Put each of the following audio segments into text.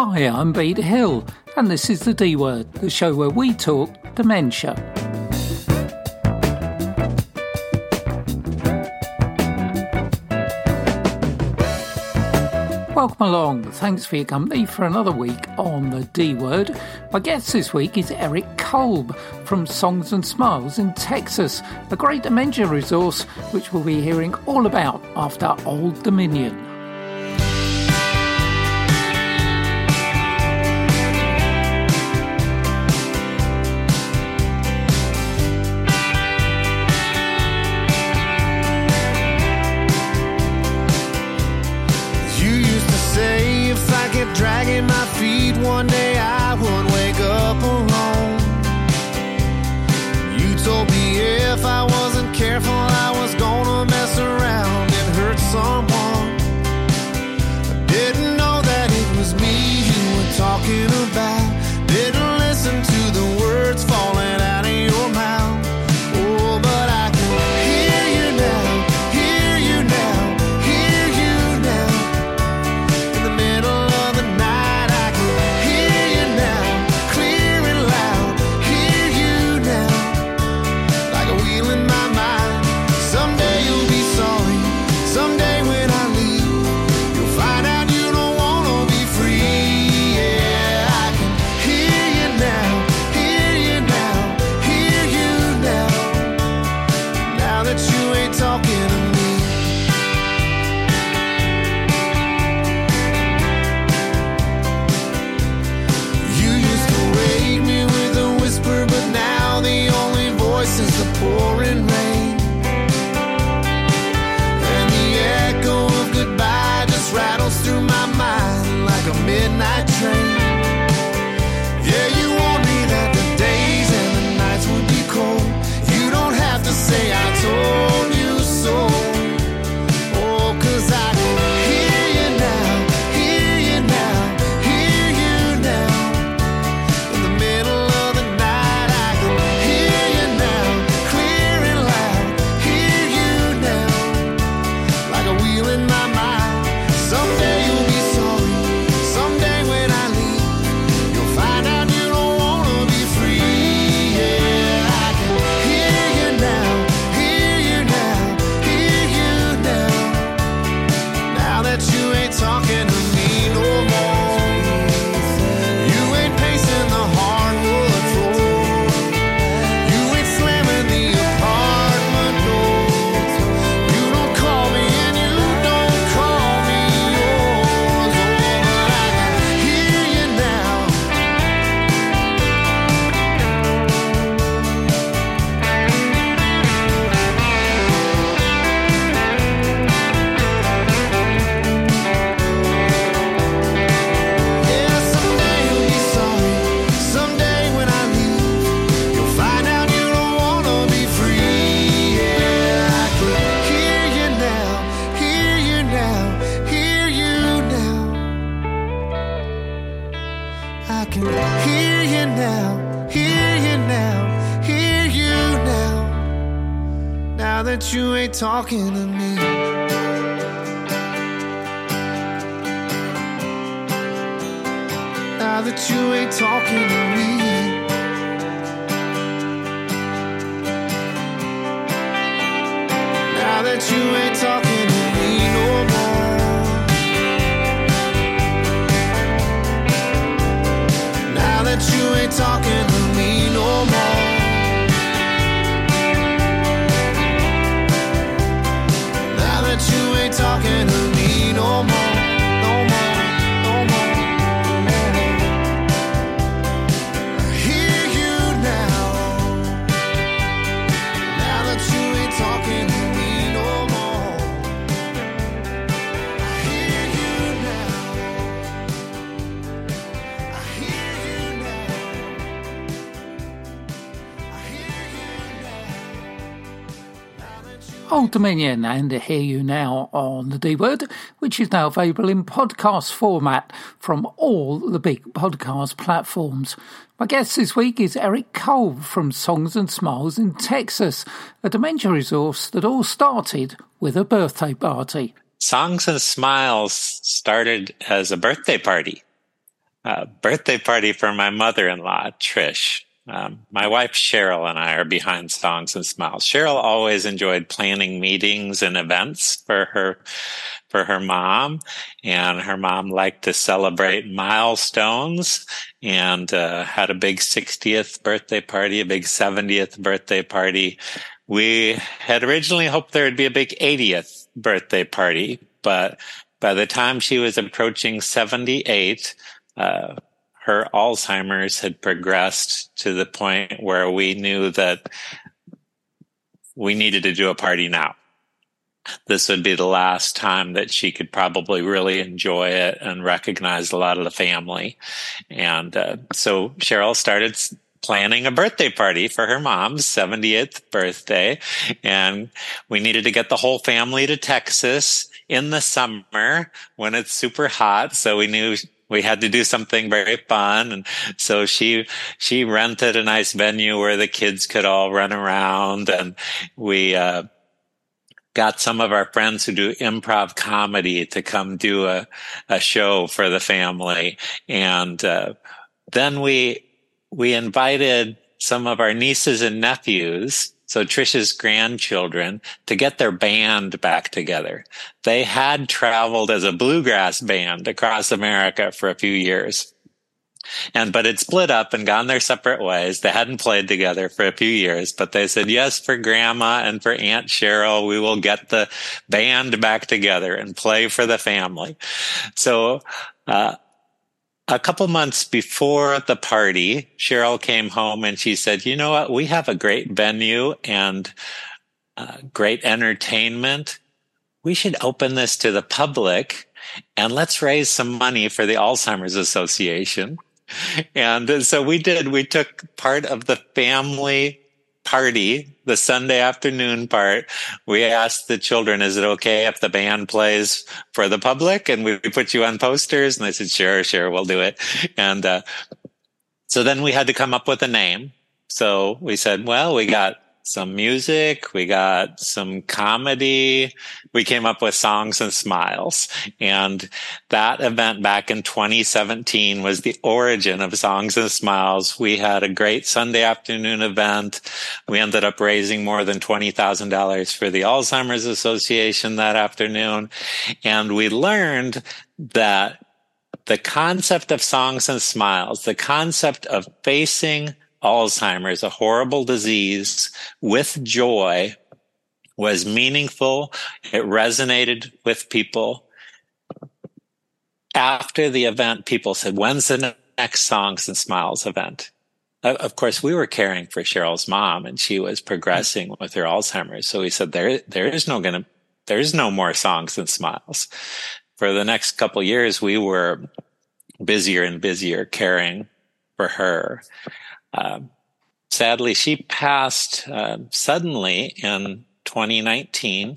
Hi, I'm Bede Hill, and this is The D Word, the show where we talk dementia. Welcome along, thanks for your company for another week on The D Word. My guest this week is Eric Kolb from Songs and Smiles in Texas, a great dementia resource which we'll be hearing all about after Old Dominion. Dragging my feet, one day I would wake up alone. You told me if I wasn't careful I was gonna mess around and hurt someone. I didn't know that it was me you were talking about. Didn't listen to the words falling out of your mouth. Oh, but I can hear you now, hear you now, hear you now. In the middle of the night I can hear you now, clear and loud, hear you now, like a wheel in my mind. Someday you'll be sorry, someday when I leave, you'll find out you don't wanna be free. Yeah, I can hear you now, hear you now, hear you now, now that you ain't talking to me. You used to wake me with a whisper, but now the only voice is the pouring rain. And the echo of goodbye just rattles through my mind like a midnight train. Yeah, you warned me that the days and the nights would be cold. You don't have to say I told you so. Oh, 'cause I can hear you now, hear you now, hear you now. In the middle of the night I can hear you now, clear and loud, hear you now, like a wheel in my mind. Someday you'll be sorry, someday when I leave, you'll find out you don't wanna be free. Yeah, I can hear you now, hear you now, hear you now, now that you ain't talking to me no more. You ain't pacing the hardwood floor, you ain't slamming the apartment doors. You don't call me and you don't call me yours. Oh, but I can hear you now. Yeah, someday you'll be sorry, someday when I leave, you'll find out you don't wanna be free. Yeah, I can hear you now, hear you now, hear you now. I can hear you now, hear you now, hear you now, now that you ain't talking to me. Now that you ain't talking to me. Now that you ain't talking to me no more. Now that you ain't talking to me no more. Now that you ain't talking to me no more. No more, no more, no more. I hear you now. Now that you ain't talking to me no more. I hear you now. I hear you now. I hear you now. Now that you Old Dominion and Hear You Now on The D Word, which is now available in podcast format from all the big podcast platforms. My guest this week is Eric Kolb from Songs and Smiles in Texas, a dementia resource that all started with a birthday party. Songs and Smiles started as a birthday party. birthday party for my mother-in-law, Trish. My wife, Cheryl, and I are behind Songs and Smiles. Cheryl always enjoyed planning meetings and events for her mom, and her mom liked to celebrate milestones and had a big 60th birthday party, a big 70th birthday party. We had originally hoped there would be a big 80th birthday party, but by the time she was approaching 78, her Alzheimer's had progressed to the point where we knew that we needed to do a party now. This would be the last time that she could probably really enjoy it and recognize a lot of the family. And so Cheryl started planning a birthday party for her mom's 70th birthday. And we needed to get the whole family to Texas in the summer when it's super hot. So we knew we had to do something very fun. And so she rented a nice venue where the kids could all run around. And we got some of our friends who do improv comedy to come do a show for the family. And then we invited some of our nieces and nephews, so Trish's grandchildren, to get their band back together. They had traveled as a bluegrass band across America for a few years. But it split up and gone their separate ways. They hadn't played together for a few years, but they said, yes, for Grandma and for Aunt Cheryl, we will get the band back together and play for the family. So, a couple months before the party, Cheryl came home and she said, you know what? We have a great venue and great entertainment. We should open this to the public and let's raise some money for the Alzheimer's Association. And so we did. We took part of the family party, the Sunday afternoon part. We asked the children, is it okay if the band plays for the public? And we put you on posters. And they said, sure, we'll do it. And so then we had to come up with a name. So we said, well, we got some music, we got some comedy, we came up with Songs and Smiles. And that event back in 2017 was the origin of Songs and Smiles. We had a great Sunday afternoon event. We ended up raising more than $20,000 for the Alzheimer's Association that afternoon. And we learned that the concept of Songs and Smiles, the concept of facing Alzheimer's, a horrible disease, with joy, was meaningful. It resonated with people. After the event, people said, when's the next Songs and Smiles event? Of course, we were caring for Cheryl's mom, and she was progressing with her Alzheimer's. So we said, there is no more Songs and Smiles. For the next couple of years, we were busier and busier caring for her. Sadly, she passed suddenly in 2019.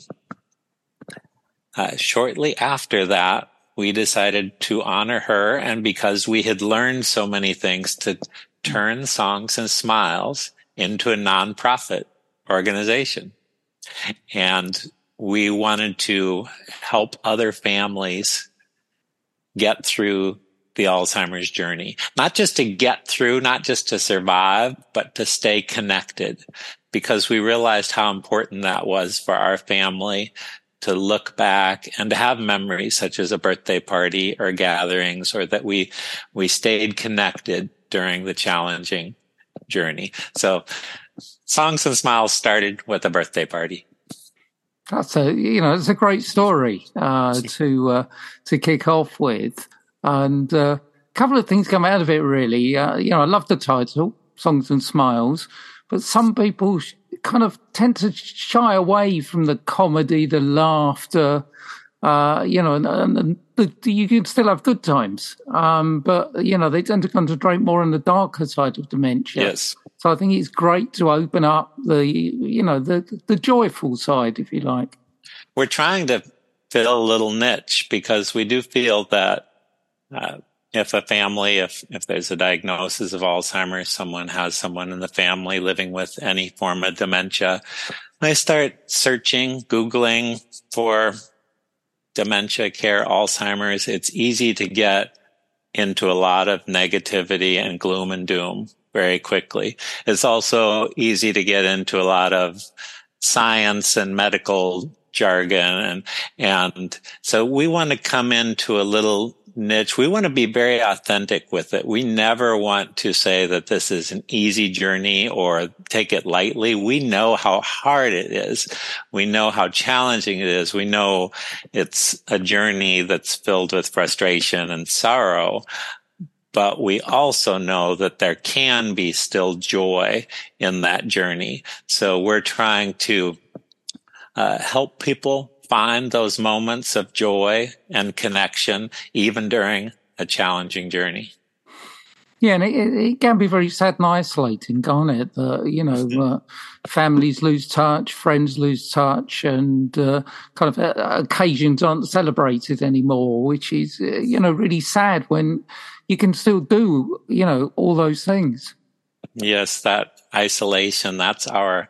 Shortly after that, we decided to honor her, and because we had learned so many things, to turn Songs and Smiles into a nonprofit organization. And we wanted to help other families get through the Alzheimer's journey, not just to get through, not just to survive, but to stay connected, because we realized how important that was for our family to look back and to have memories such as a birthday party or gatherings, or that we stayed connected during the challenging journey. So Songs and Smiles started with a birthday party. It's a great story to kick off with. And a couple of things come out of it, really. I love the title, Songs and Smiles, but some people kind of tend to shy away from the comedy, the laughter, and you can still have good times. But they tend to concentrate more on the darker side of dementia. Yes. So I think it's great to open up the joyful side, if you like. We're trying to fill a little niche, because we do feel that if a family, if there's a diagnosis of Alzheimer's, someone has someone in the family living with any form of dementia, they start searching, Googling for dementia care, Alzheimer's. It's easy to get into a lot of negativity and gloom and doom very quickly. It's also easy to get into a lot of science and medical jargon. And so we want to come into a little niche. We want to be very authentic with it. We never want to say that this is an easy journey or take it lightly. We know how hard it is. We know how challenging it is. We know it's a journey that's filled with frustration and sorrow. But we also know that there can be still joy in that journey. So we're trying to help people find those moments of joy and connection, even during a challenging journey. Yeah, and it can be very sad and isolating, can't it? Families lose touch, friends lose touch, and kind of occasions aren't celebrated anymore, which is, really sad when you can still do, all those things. Yes, that isolation, that's our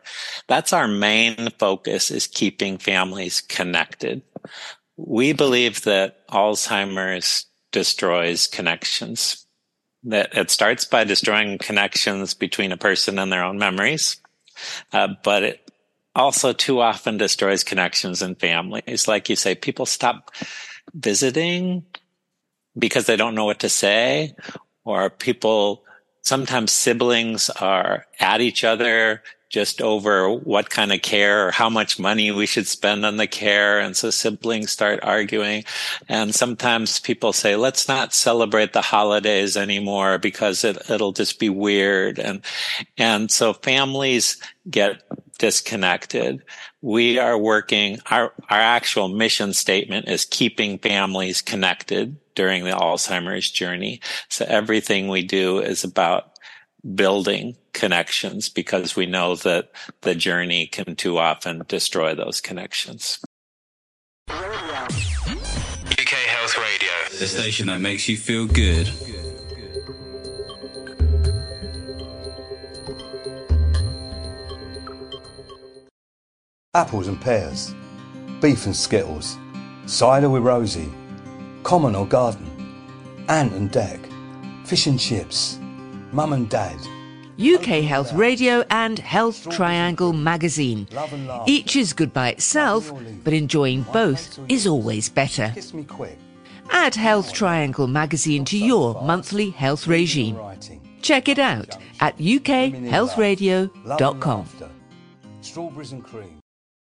main focus, is keeping families connected. We believe that Alzheimer's destroys connections, that it starts by destroying connections between a person and their own memories, but it also too often destroys connections in families. Like you say, people stop visiting because they don't know what to say, or sometimes siblings are at each other just over what kind of care or how much money we should spend on the care. And so siblings start arguing. And sometimes people say, let's not celebrate the holidays anymore because it'll just be weird. And so families get disconnected. We are working, our actual mission statement is keeping families connected during the Alzheimer's journey. So everything we do is about building connections, because we know that the journey can too often destroy those connections. UK Health Radio, the station that makes you feel good. Apples and pears, beef and skittles, cider with Rosie, common or garden, ant and deck, fish and chips, mum and dad. UK Health Radio and Health Triangle magazine. Each is good by itself, but enjoying both is always better. Kiss me quick. Add Health Triangle magazine to your monthly health regime. Check it out at ukhealthradio.com. Strawberries and cream.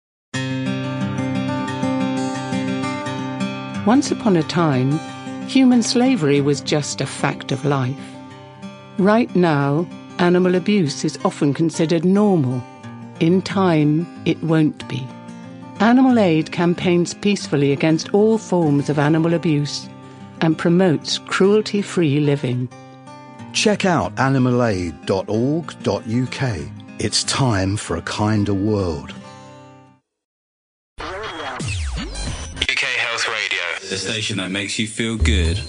Once upon a time, human slavery was just a fact of life. Right now, animal abuse is often considered normal. In time, it won't be. Animal Aid campaigns peacefully against all forms of animal abuse and promotes cruelty-free living. Check out animalaid.org.uk. It's time for a kinder world. UK Health Radio, the station that makes you feel good.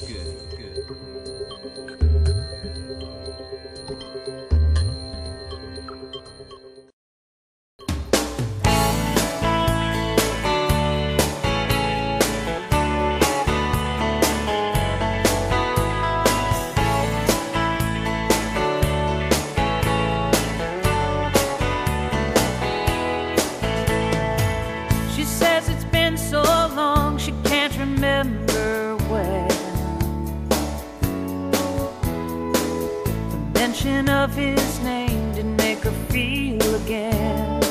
Of his name didn't make her feel again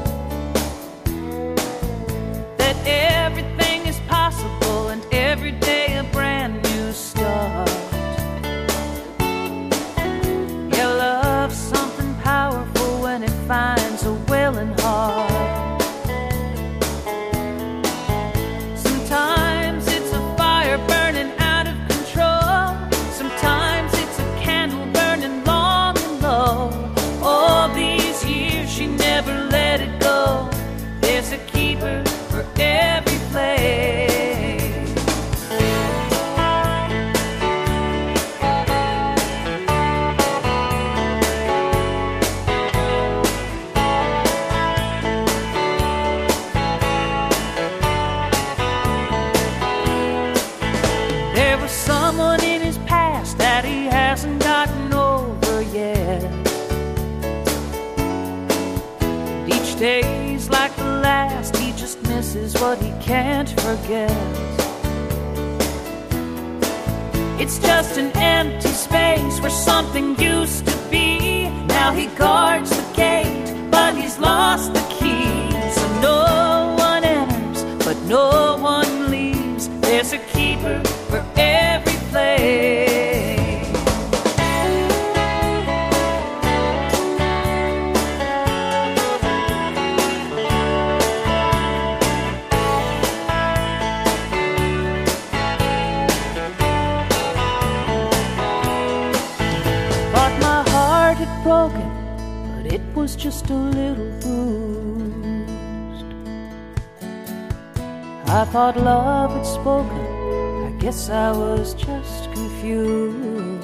that everything is possible and every day a brand new start. Yeah, love's something powerful when it finds a willing heart. Sometimes it's a fire burning out of control. Sometimes it's a candle burning long. All these years she never let it go. There's a keeper for every days like the last, he just misses what he can't forget. It's just an empty space where something used to be. Now he guards the gate, but he's lost the key. So no one enters, but no one leaves. There's a keeper for every place. Broken, but it was just a little bruised. I thought love had spoken, I guess I was just confused.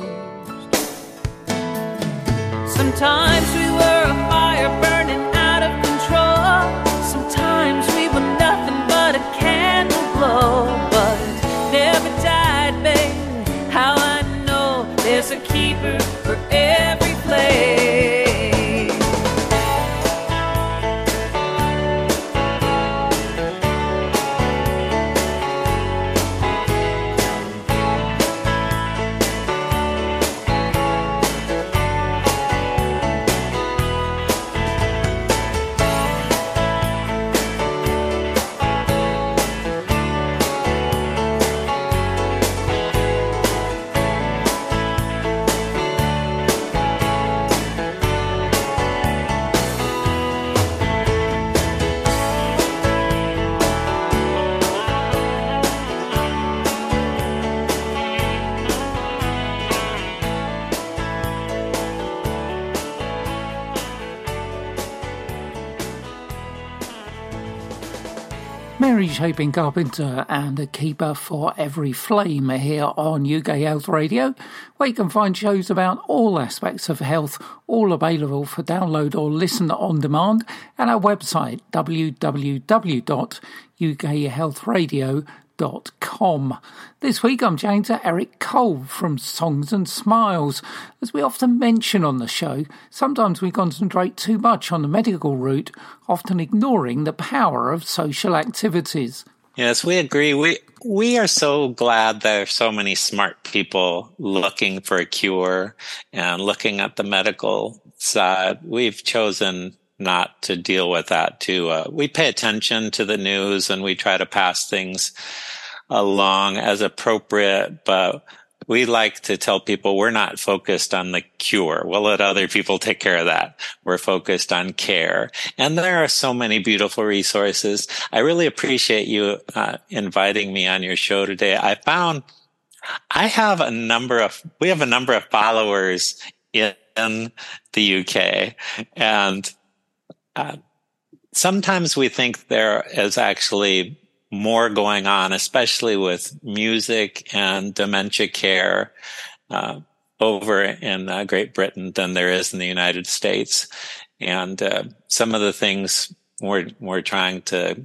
Sometimes we were a fire burning out of control. Sometimes we were nothing but a candle glow. But it never died, baby. How I know there's a keeper for every place. Mary Chapin Carpenter and a keeper for every flame here on UK Health Radio, where you can find shows about all aspects of health, all available for download or listen on demand, and our website www.ukhealthradio.com. This week I'm chatting to Eric Kolb from Songs and Smiles. As we often mention on the show, sometimes we concentrate too much on the medical route, often ignoring the power of social activities. Yes, we agree. We are so glad there are so many smart people looking for a cure and looking at the medical side. We've chosen not to deal with that too. We pay attention to the news and we try to pass things along as appropriate, but we like to tell people we're not focused on the cure. We'll let other people take care of that. We're focused on care. And there are so many beautiful resources. I really appreciate you inviting me on your show today. we have a number of followers in the UK, and sometimes we think there is actually more going on, especially with music and dementia care over in Great Britain than there is in the United States. And some of the things we're trying to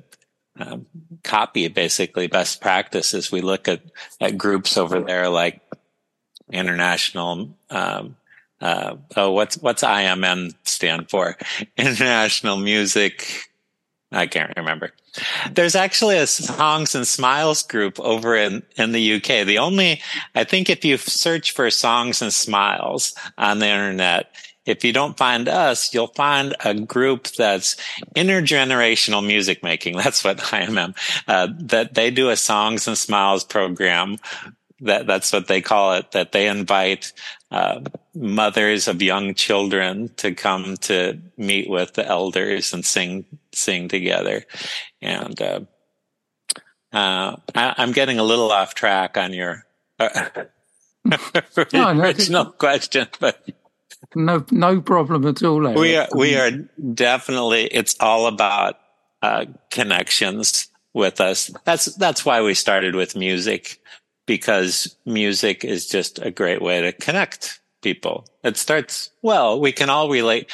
copy, basically best practices. We look at groups over there like International, what's IMN stand for? International Music. I can't remember. There's actually a Songs and Smiles group over in the UK. I think if you search for Songs and Smiles on the internet, if you don't find us, you'll find a group that's intergenerational music making. That's what IMM, that they do a Songs and Smiles program. That's what they call it, that they invite mothers of young children to come to meet with the elders and sing together. And I'm getting a little off track on your original question, but no problem at all. Eric. We are definitely. It's all about connections with us. That's why we started with music, because music is just a great way to connect people. It starts, well, we can all relate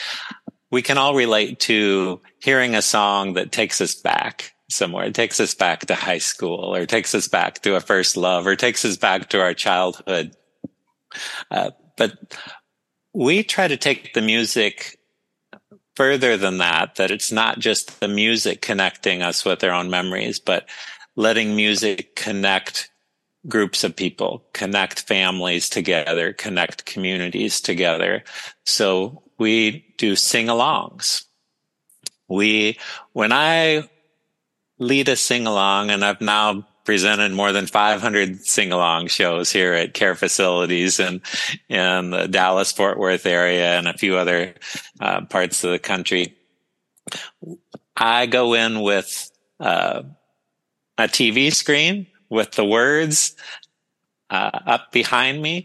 to hearing a song that takes us back somewhere. It takes us back to high school, or takes us back to a first love, or takes us back to our childhood. But we try to take the music further than that it's not just the music connecting us with our own memories, but letting music connect groups of people, connect families together, connect communities together. So we do sing-alongs. When I lead a sing-along, and I've now presented more than 500 sing-along shows here at care facilities in the Dallas-Fort Worth area and a few other parts of the country, I go in with a TV screen with the words up behind me.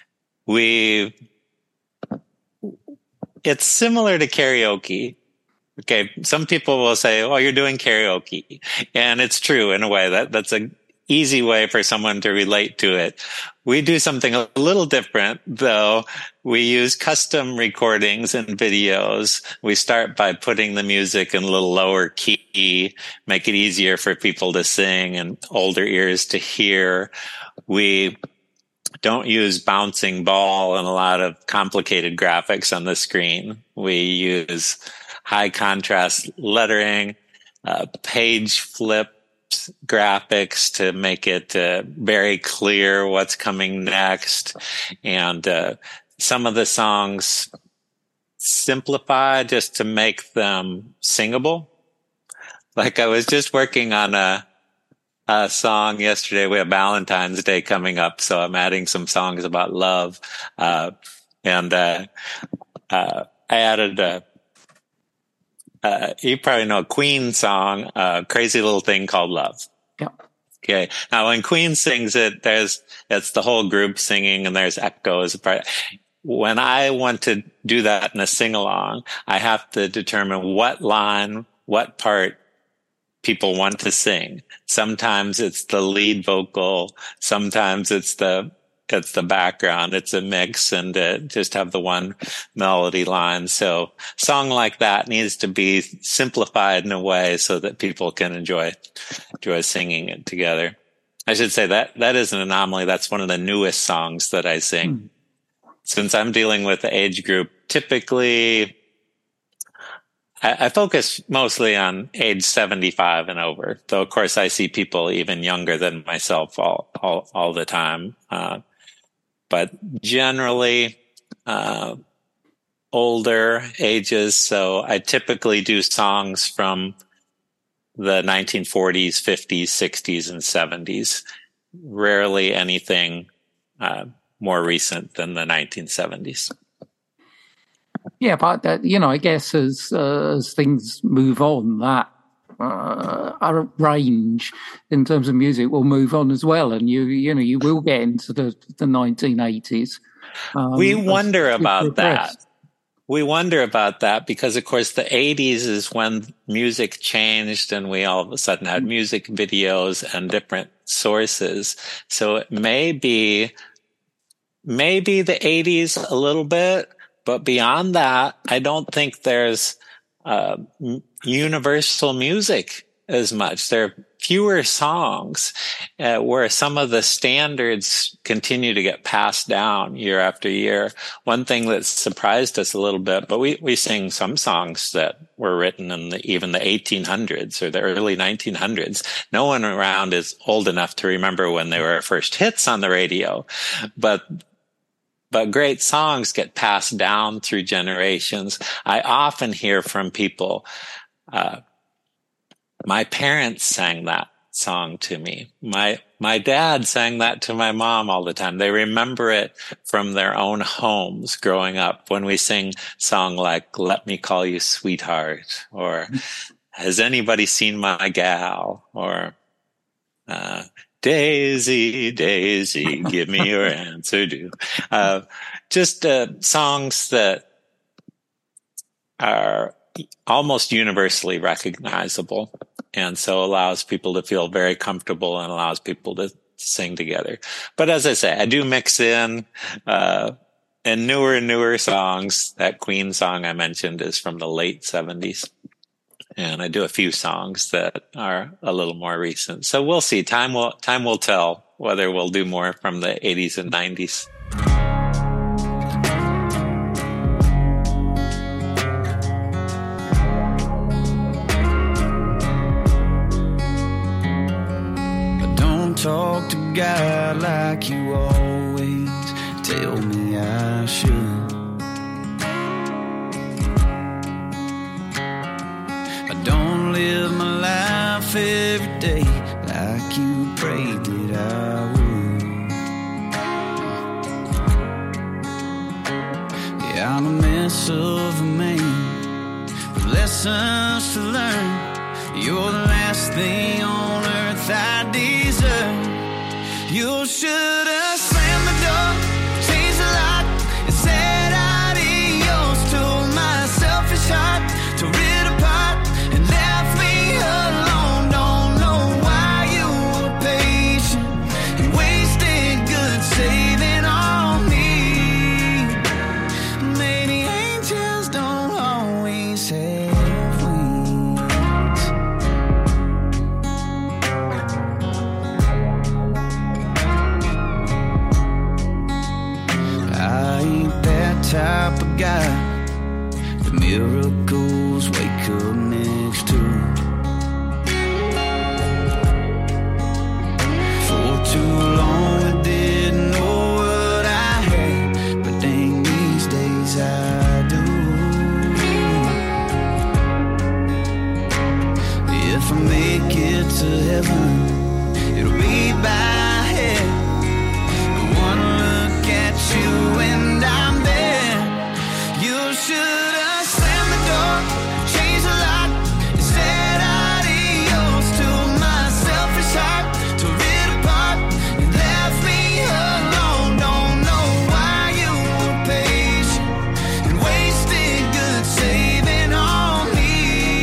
It's similar to karaoke. Okay, some people will say, "Oh, you're doing karaoke," and it's true in a way. That's an easy way for someone to relate to it. We do something a little different, though. We use custom recordings and videos. We start by putting the music in a little lower key, make it easier for people to sing and older ears to hear. We don't use bouncing ball and a lot of complicated graphics on the screen. We use high contrast lettering, page flip graphics to make it very clear what's coming next. And some of the songs simplify just to make them singable. Like I was just working on a song yesterday. We have Valentine's Day coming up, so I'm adding some songs about love. And I added you probably know a Queen song, Crazy Little Thing Called Love. Yeah. Okay. Now when Queen sings it, it's the whole group singing and there's echoes. When I want to do that in a sing-along, I have to determine what line, what part people want to sing. Sometimes it's the lead vocal. Sometimes it's the background. It's a mix and just have the one melody line. So song like that needs to be simplified in a way so that people can enjoy singing it together. I should say that is an anomaly. That's one of the newest songs that I sing. Since I'm dealing with the age group, typically I focus mostly on age 75 and over, though of course I see people even younger than myself all the time. But generally, older ages. So I typically do songs from the 1940s, 50s, 60s, and 70s. Rarely anything more recent than the 1970s. Yeah, but I guess as things move on, that our range in terms of music will move on as well, and you will get into the 1980s. We wonder about that. We wonder about that because, of course, the 80s is when music changed and we all of a sudden had music videos and different sources. So it may be the 80s a little bit, but beyond that, I don't think there's universal music as much. There are fewer songs where some of the standards continue to get passed down year after year. One thing that surprised us a little bit, but we sing some songs that were written in even the 1800s or the early 1900s. No one around is old enough to remember when they were first hits on the radio, but great songs get passed down through generations. I often hear from people, my parents sang that song to me. My dad sang that to my mom all the time. They remember it from their own homes growing up when we sing song like Let Me Call You Sweetheart, or Has Anybody Seen My Gal, or Daisy, Daisy, give me your answer due. Just songs that are almost universally recognizable, and so allows people to feel very comfortable and allows people to sing together. But as I say, I do mix in newer songs. That Queen song I mentioned is from the late 70s. And I do a few songs that are a little more recent. So we'll see. Time will tell whether we'll do more from the 80s and 90s. God like you always tell me I should. I don't live my life every day like you prayed that I would. Yeah, I'm a mess of a man with lessons to learn. You're the last thing on earth I deserve. You should have slammed the door, changed the lock, and said adios to my selfish heart, tore it apart and left me alone. Don't know why you were patient and wasted good saving on me. Maybe angels don't always have wings. I ain't that type of guy the miracles wake up next to. For too long I didn't know what I had, but dang, these days I do. If I make it to heaven, it'll be by head. One look at you and I'm there. You should have slammed the door, changed the lock, and said adios to my selfish heart, tore it apart and left me alone. Don't know why you were patient and wasted good saving on me.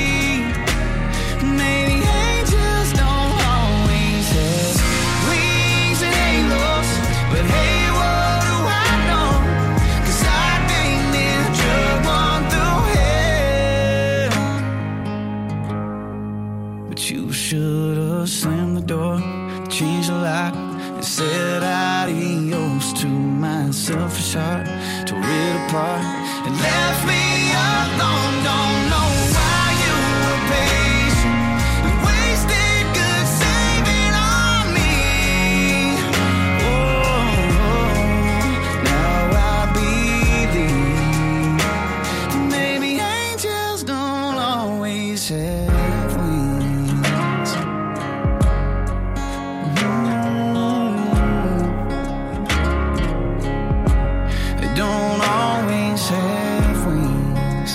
Maybe angels don't always have wings and halos, but hey, what do I know? 'Cause I think this drug one through hell. But you should have slammed the door, changed the lock, and said adios to my selfish heart, tore it apart and left me alone. Don't know why you were patient and wasted good saving on me. Oh, now I believe maybe angels don't always have wings. They don't always have wings.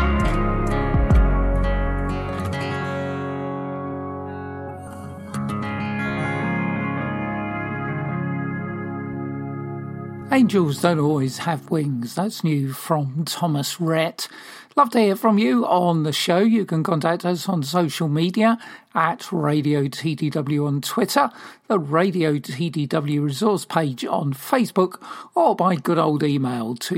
Angels don't always have wings. That's new from Thomas Rhett. Love to hear from you on the show. You can contact us on social media at Radio TDW on Twitter, the Radio TDW resource page on Facebook, or by good old email to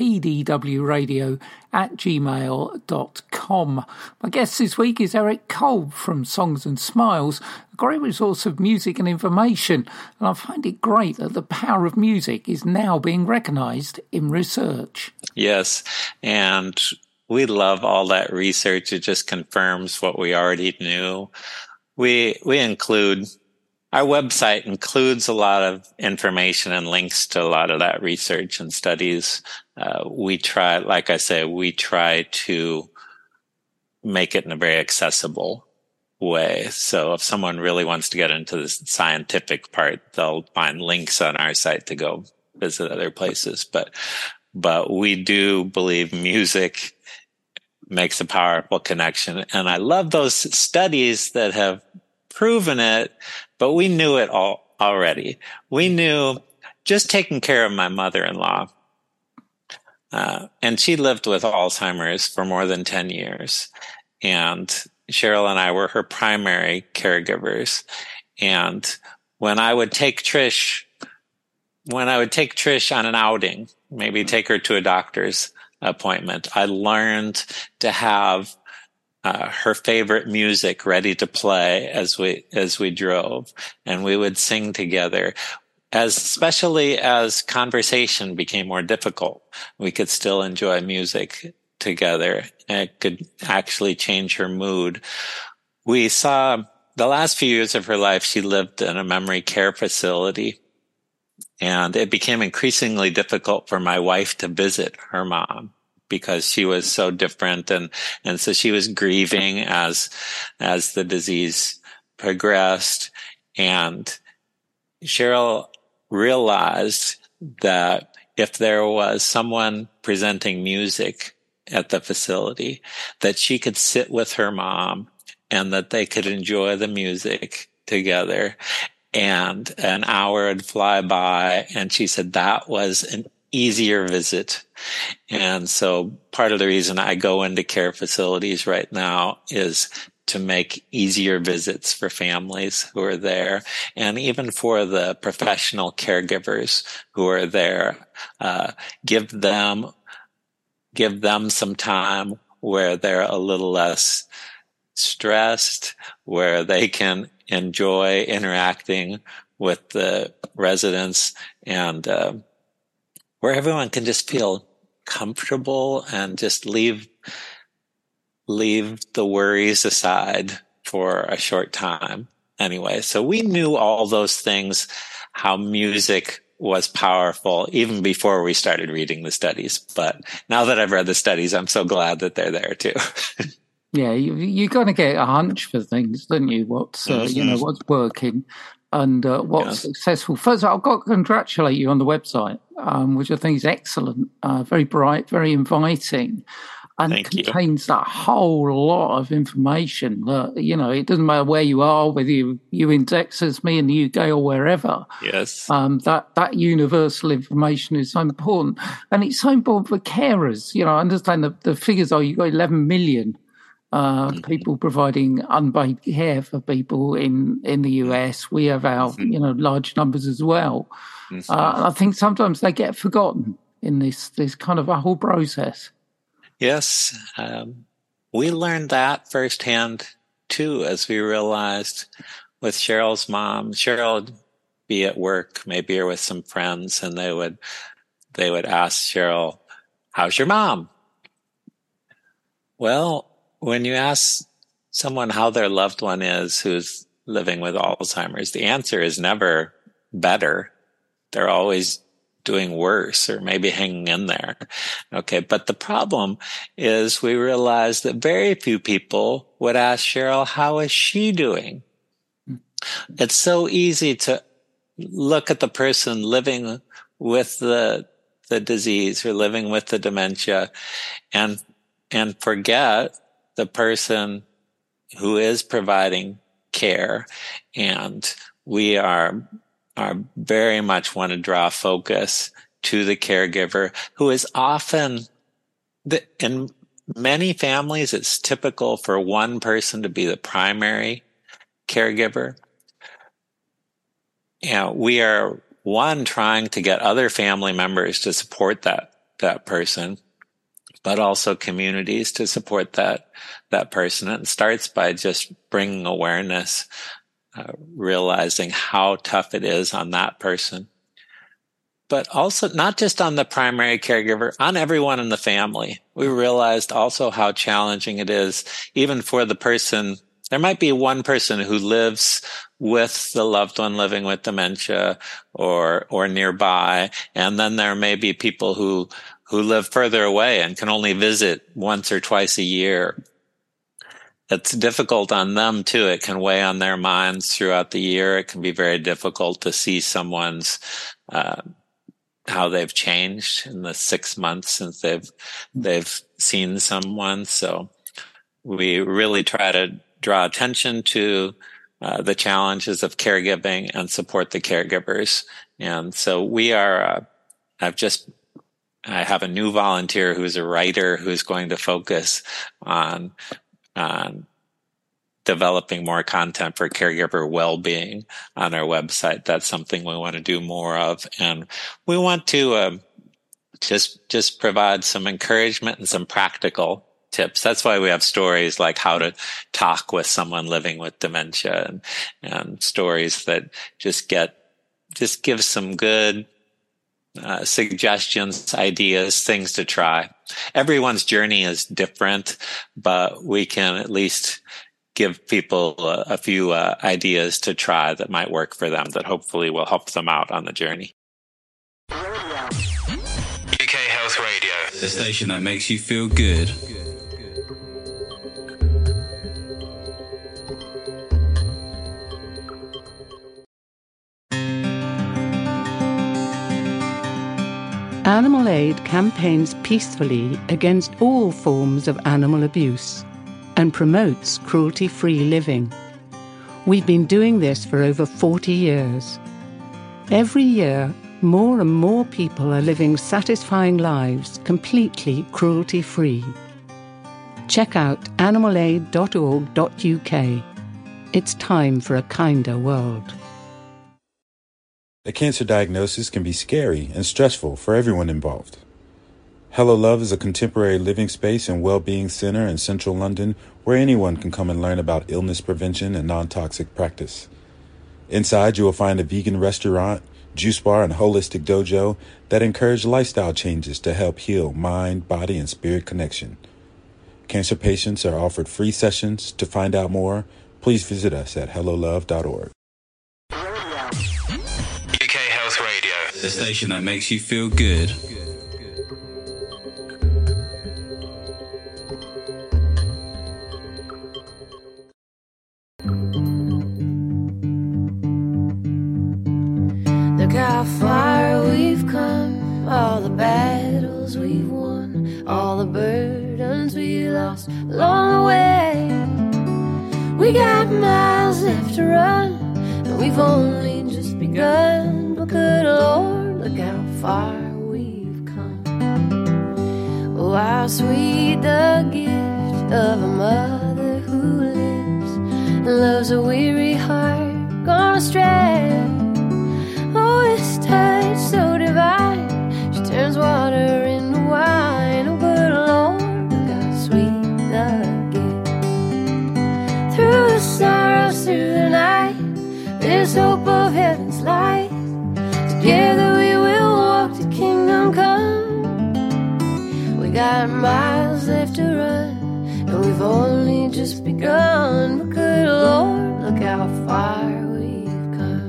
tdwradio@gmail.com. My guest this week is Eric Kolb from Songs and Smiles, a great resource of music and information, and I find it great that the power of music is now being recognised in research. Yes, and we love all that research. It just confirms what we already knew. We include, our website includes a lot of information and links to a lot of that research and studies. We try, like I say, we try to make it in a very accessible way. So if someone really wants to get into the scientific part, they'll find links on our site to go visit other places. But we do believe music makes a powerful connection. And I love those studies that have proven it, but we knew it all already. We knew just taking care of my mother-in-law. And she lived with Alzheimer's for more than 10 years. And Cheryl and I were her primary caregivers. And when I would take Trish on an outing, maybe take her to a doctor's appointment, I learned to have her favorite music ready to play as we drove, and we would sing together. Especially as conversation became more difficult, we could still enjoy music together, and it could actually change her mood. We saw the last few years of her life, she lived in a memory care facility. And it became increasingly difficult for my wife to visit her mom because she was so different. And so she was grieving as the disease progressed. And Cheryl realized that if there was someone presenting music at the facility, that she could sit with her mom and that they could enjoy the music together. And an hour would fly by, and she said that was an easier visit. And so part of the reason I go into care facilities right now is to make easier visits for families who are there, and even for the professional caregivers who are there. Give them some time where they're a little less stressed, where they can enjoy interacting with the residents, and where everyone can just feel comfortable and just leave the worries aside for a short time. Anyway, so we knew all those things, how music was powerful even before we started reading the studies. But now that I've read the studies, I'm so glad that they're there too. Yeah, you got to get a hunch for things, don't you? What's what's working and what's successful. First of all, I've got to congratulate you on the website, which I think is excellent, very bright, very inviting, and contains that whole lot of information. That it doesn't matter where you are, whether you in Texas, me in the UK, or wherever. Yes, that universal information is so important, and it's so important for carers. I understand the figures are you've got 11 million. People providing unpaid care for people in the US. We have our large numbers as well. I think sometimes they get forgotten in this kind of a whole process. Yes, we learned that firsthand too, as we realized with Cheryl's mom. Cheryl would be at work, maybe or with some friends, and they would ask Cheryl, "How's your mom?" Well, when you ask someone how their loved one is who's living with Alzheimer's, the answer is never better. They're always doing worse or maybe hanging in there. Okay, but the problem is we realized that very few people would ask Cheryl, how is she doing? It's so easy to look at the person living with the disease or living with the dementia and forget the person who is providing care. And we are very much want to draw focus to the caregiver, who is often, in many families, it's typical for one person to be the primary caregiver. We are, trying to get other family members to support that person, but also communities to support that person. And it starts by just bringing awareness, realizing how tough it is on that person, but also not just on the primary caregiver, on everyone in the family. We realized also how challenging it is, even for the person. There might be one person who lives with the loved one living with dementia or nearby, and then there may be people who live further away and can only visit once or twice a year. It's difficult on them too. It can weigh on their minds throughout the year. It can be very difficult to see someone's, how they've changed in the 6 months since they've seen someone. So we really try to draw attention to the challenges of caregiving and support the caregivers. And so we are, I have a new volunteer who's a writer who's going to focus on developing more content for caregiver well-being on our website. That's something we want to do more of. And we want to just provide some encouragement and some practical tips. That's why we have stories like how to talk with someone living with dementia and stories that just give some good suggestions, ideas, things to try. Everyone's journey is different, but we can at least give people a few ideas to try that might work for them that hopefully will help them out on the journey. UK Health Radio, the station that makes you feel good. Animal Aid campaigns peacefully against all forms of animal abuse and promotes cruelty-free living. We've been doing this for over 40 years. Every year, more and more people are living satisfying lives completely cruelty-free. Check out animalaid.org.uk. It's time for a kinder world. A cancer diagnosis can be scary and stressful for everyone involved. Hello Love is a contemporary living space and well-being center in central London where anyone can come and learn about illness prevention and non-toxic practice. Inside, you will find a vegan restaurant, juice bar, and holistic dojo that encourage lifestyle changes to help heal mind, body, and spirit connection. Cancer patients are offered free sessions. To find out more, please visit us at hellolove.org. The station that makes you feel good. Look how far we've come, all the battles we've won, all the burdens we lost along the way. We got miles left to run, and we've only just begun. But good Lord, look how far we've come. Oh, how sweet the gift of a mother who lives and loves a weary heart gone astray. Oh, this touch so divine, she turns water into wine. Oh, good Lord, look how sweet the gift. Through the sorrows, through the night, there's hope of heaven's light. Together we will walk to kingdom come. We got miles left to run, and we've only just begun. But good Lord, look how far we've come.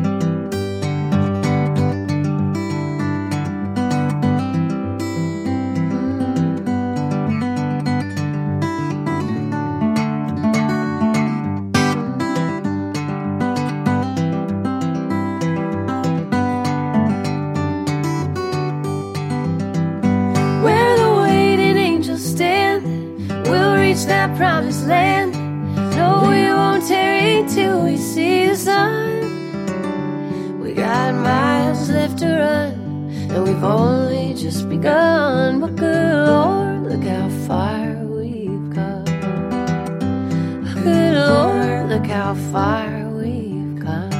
That promised land. No, we won't tarry till we see the sun. We got miles left to run, and we've only just begun. But good Lord, look how far we've come. Good Lord, look how far we've come.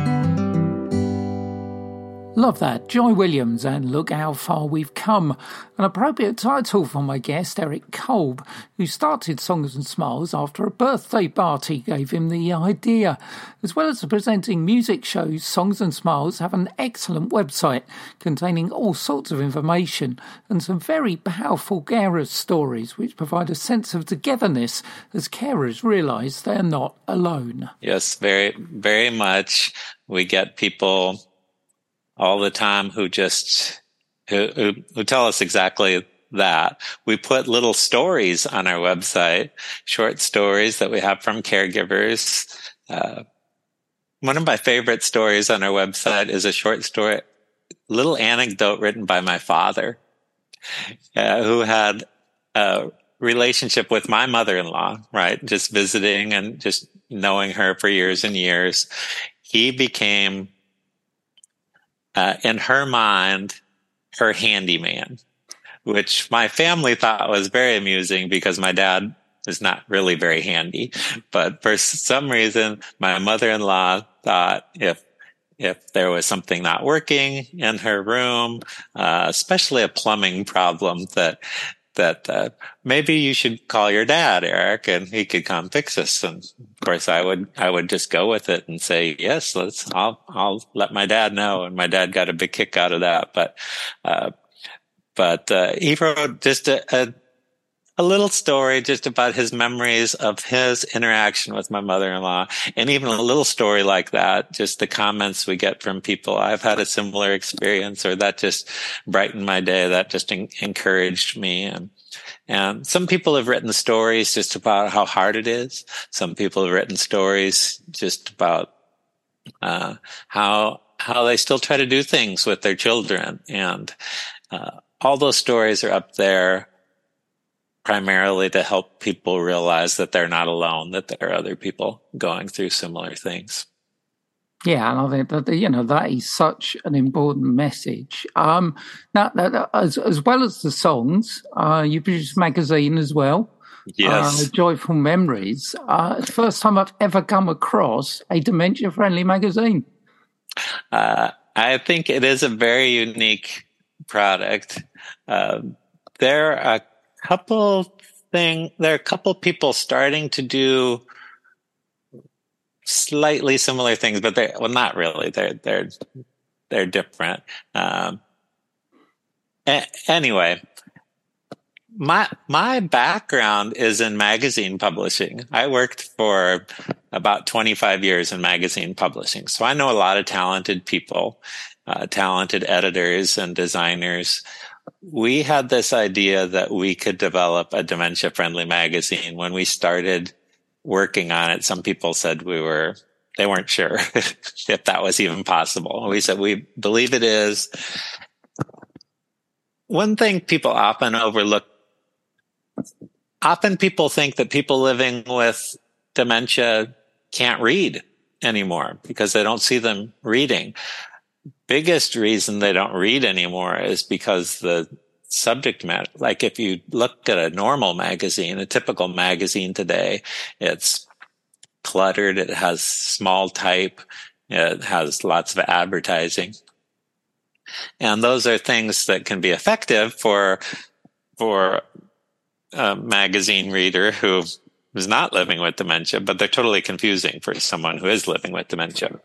Love that. Joy Williams and Look How Far We've Come. An appropriate title for my guest, Eric Kolb, who started Songs and Smiles after a birthday party gave him the idea. As well as presenting music shows, Songs and Smiles have an excellent website containing all sorts of information and some very powerful carers' stories which provide a sense of togetherness as carers realise they're not alone. Yes, very, very much. We get people all the time who just who tell us exactly that. We put little stories on our website, short stories that we have from caregivers. One of my favorite stories on our website is a short story, little anecdote written by my father, who had a relationship with my mother-in-law, right? Just visiting and just knowing her for years and years. He became, in her mind, her handyman, which my family thought was very amusing because my dad is not really very handy. But for some reason, my mother-in-law thought if there was something not working in her room, especially a plumbing problem, that maybe you should call your dad, Eric, and he could come fix us. And of course, I would just go with it and say, yes, I'll let my dad know. And my dad got a big kick out of that. But he wrote just a a little story just about his memories of his interaction with my mother-in-law. And even a little story like that, just the comments we get from people, I've had a similar experience, or that just brightened my day, that just encouraged me. And some people have written stories just about how hard it is. Some people have written stories just about how they still try to do things with their children. And all those stories are up there primarily to help people realize that they're not alone, that there are other people going through similar things. Yeah, and I think that, that is such an important message. Now, as well as the songs, you produce a magazine as well. Yes. Joyful Memories. First time I've ever come across a dementia-friendly magazine. I think it is a very unique product. There are a couple people starting to do slightly similar things, but not really. They're different. Anyway, my background is in magazine publishing. I worked for about 25 years in magazine publishing, so I know a lot of talented people, talented editors and designers. We had this idea that we could develop a dementia-friendly magazine. When we started working on it, some people said they weren't sure if that was even possible. We said, we believe it is. One thing people often overlook, people think that people living with dementia can't read anymore because they don't see them reading. Biggest reason they don't read anymore is because the subject matter, like if you look at a normal magazine, a typical magazine today, it's cluttered, it has small type, it has lots of advertising. And those are things that can be effective for a magazine reader who is not living with dementia, but they're totally confusing for someone who is living with dementia.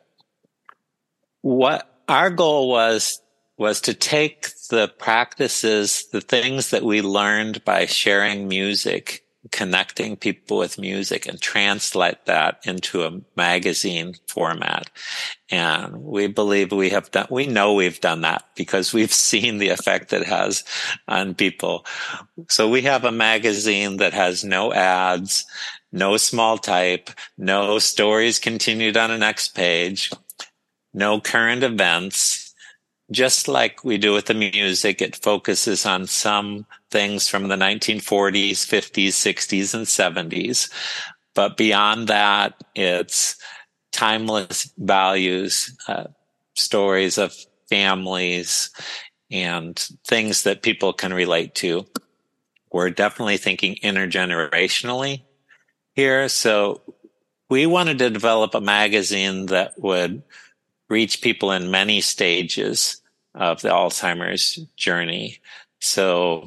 What our goal was to take the practices, the things that we learned by sharing music, connecting people with music, and translate that into a magazine format. And we believe we know we've done that because we've seen the effect it has on people. So we have a magazine that has no ads, no small type, no stories continued on the next page, no current events. Just like we do with the music, it focuses on some things from the 1940s, 50s, 60s, and 70s. But beyond that, it's timeless values, stories of families, and things that people can relate to. We're definitely thinking intergenerationally here. So we wanted to develop a magazine that would reach people in many stages of the Alzheimer's journey. So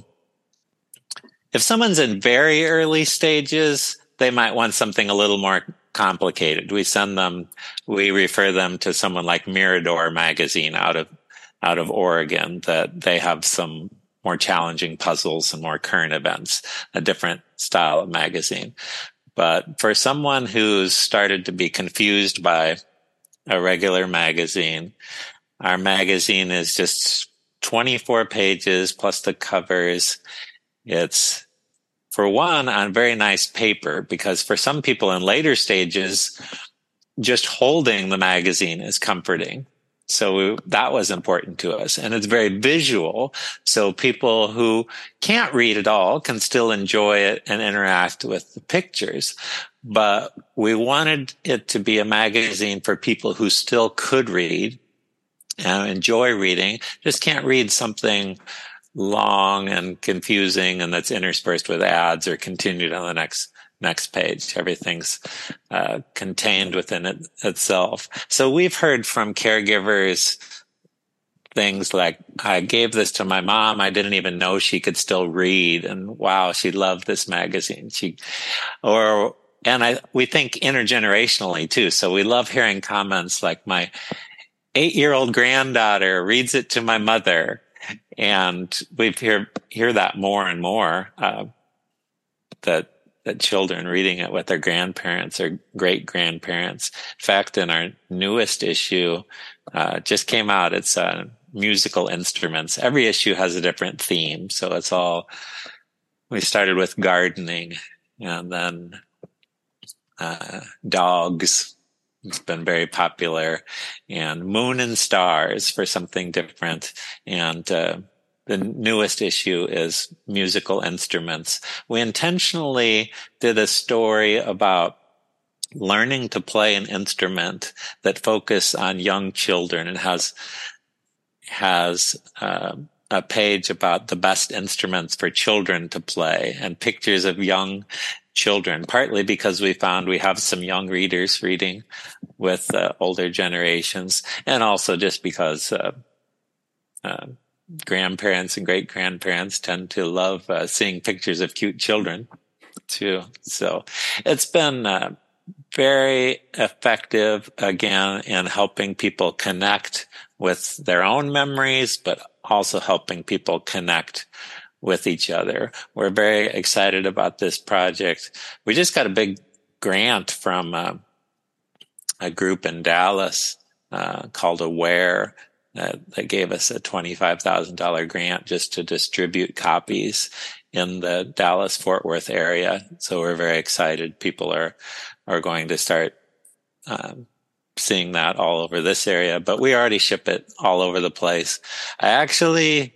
if someone's in very early stages, they might want something a little more complicated. We refer them to someone like Mirador magazine out of Oregon, that they have some more challenging puzzles and more current events, a different style of magazine. But for someone who's started to be confused by a regular magazine, our magazine is just 24 pages plus the covers. It's, for one, on very nice paper, because for some people in later stages, just holding the magazine is comforting. So that was important to us. And it's very visual, so people who can't read at all can still enjoy it and interact with the pictures. But we wanted it to be a magazine for people who still could read and enjoy reading, just can't read something long and confusing and that's interspersed with ads or continued on the next page. Everything's contained within itself. So we've heard from caregivers things like, I gave this to my mom, I didn't even know she could still read, and wow, she loved this magazine. We think intergenerationally too. So we love hearing comments like, my 8-year-old granddaughter reads it to my mother. And we hear that more and more. that children reading it with their grandparents or great-grandparents. In fact, in our newest issue, just came out, it's musical instruments. Every issue has a different theme. So it's all, we started with gardening, and then dogs. It's been very popular, and moon and stars for something different. And the newest issue is musical instruments. We intentionally did a story about learning to play an instrument that focus on young children, and has a page about the best instruments for children to play and pictures of young children, partly because we found we have some young readers reading with older generations, and also just because grandparents and great-grandparents tend to love seeing pictures of cute children too. So it's been very effective, again, in helping people connect with their own memories, but also helping people connect with each other. We're very excited about this project. We just got a big grant from a group in Dallas called Aware that gave us a $25,000 grant just to distribute copies in the Dallas-Fort Worth area. So we're very excited. People are going to start seeing that all over this area, but we already ship it all over the place. I actually,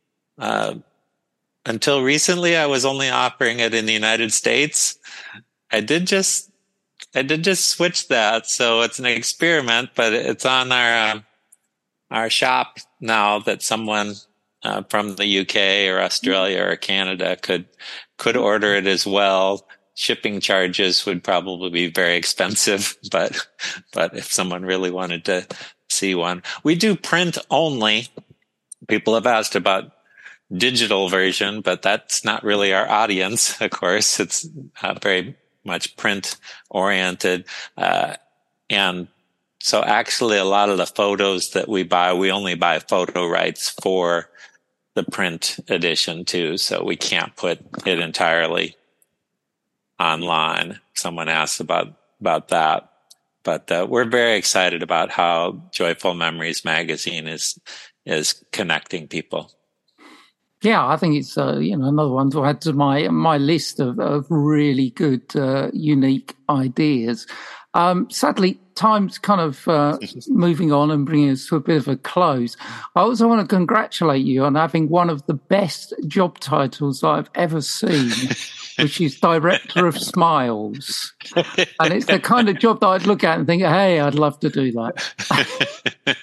until recently, I was only offering it in the United States. I did just switch that, so it's an experiment, but it's on our shop now, that someone from the UK or Australia or Canada could order it as well. Shipping charges would probably be very expensive, but if someone really wanted to see one, we do print only. People have asked about digital version, but that's not really our audience. Of course, it's very much print oriented. And so actually a lot of the photos that we buy, we only buy photo rights for the print edition too. So we can't put it entirely online. Someone asked about that, but we're very excited about how Joyful Memories magazine is connecting people. Yeah, I think it's another one to add to my list of really good unique ideas. Sadly, time's kind of moving on and bringing us to a bit of a close. I also want to congratulate you on having one of the best job titles I've ever seen, which is Director of Smiles. And it's the kind of job that I'd look at and think, hey, I'd love to do that.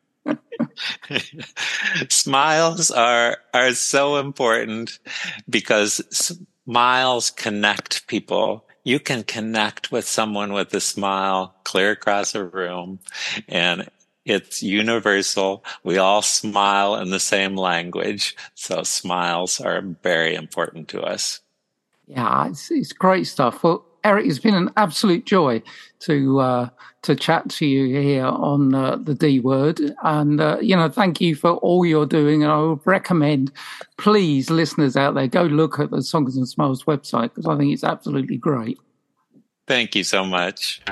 Smiles are so important because smiles connect people. You can connect with someone with a smile clear across a room, and it's universal. We all smile in the same language, so smiles are very important to us. Yeah, it's great stuff. Well, Eric, it's been an absolute joy to chat to you here on the D Word, and thank you for all you're doing. And I would recommend, please, listeners out there, go look at the Songs and Smiles website, because I think it's absolutely great. Thank you so much.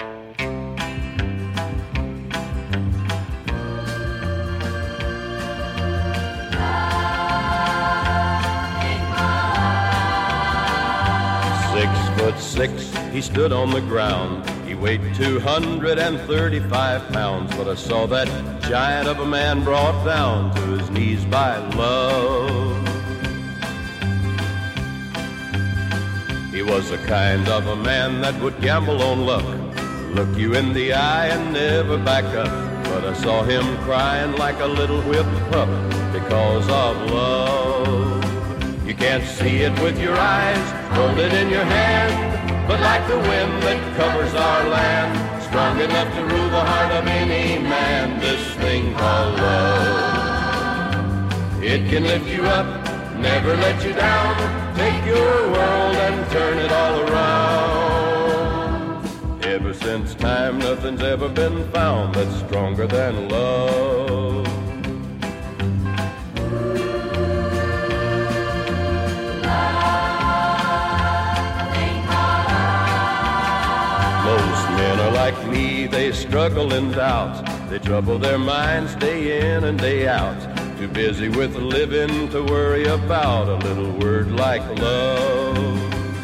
.6'6", he stood on the ground. He weighed 235 pounds, but I saw that giant of a man brought down to his knees by love. He was the kind of a man that would gamble on luck, look you in the eye and never back up. But I saw him crying like a little whipped pup because of love. You can't see it with your eyes, hold it in your hand, but like the wind that covers our land, strong enough to rule the heart of any man, this thing called love. It can lift you up, never let you down, take your world and turn it all around. Ever since time, nothing's ever been found that's stronger than love. like me, they struggle and doubt. They trouble their minds day in and day out. Too busy with living to worry about a little word like love.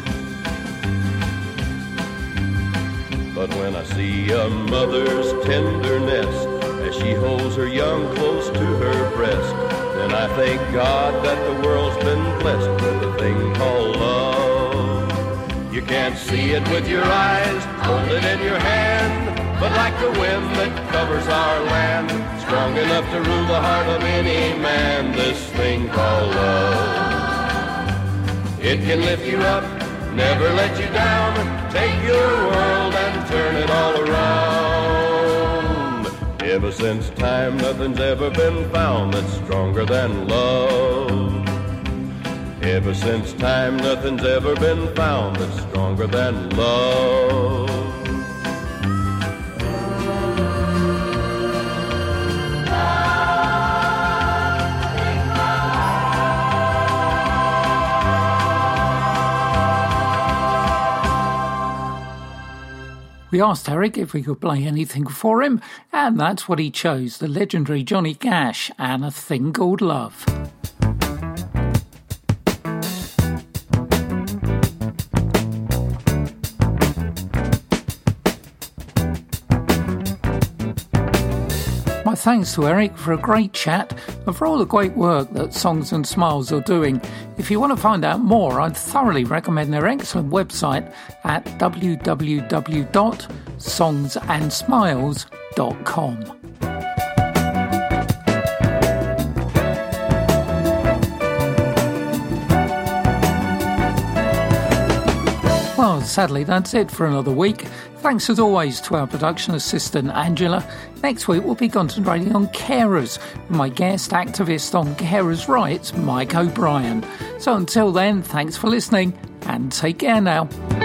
But when I see a mother's tenderness as she holds her young close to her breast, then I thank God that the world's been blessed with a thing called love. You can't see it with your eyes, hold it in your hand, but like the wind that covers our land, strong enough to rule the heart of any man, this thing called love. It can lift you up, never let you down, take your world and turn it all around. Ever since time, nothing's ever been found that's stronger than love. Ever since time, nothing's ever been found that's stronger than love. We asked Eric if we could play anything for him, and that's what he chose, the legendary Johnny Cash and A Thing Called Love. My thanks to Eric for a great chat and for all the great work that Songs and Smiles are doing. If you want to find out more, I'd thoroughly recommend their excellent website at www.songsandsmiles.com. Well, sadly, that's it for another week. Thanks as always to our production assistant, Angela. Next week we'll be concentrating on carers with my guest activist on carers' rights, Mike O'Brien. So until then, thanks for listening and take care now.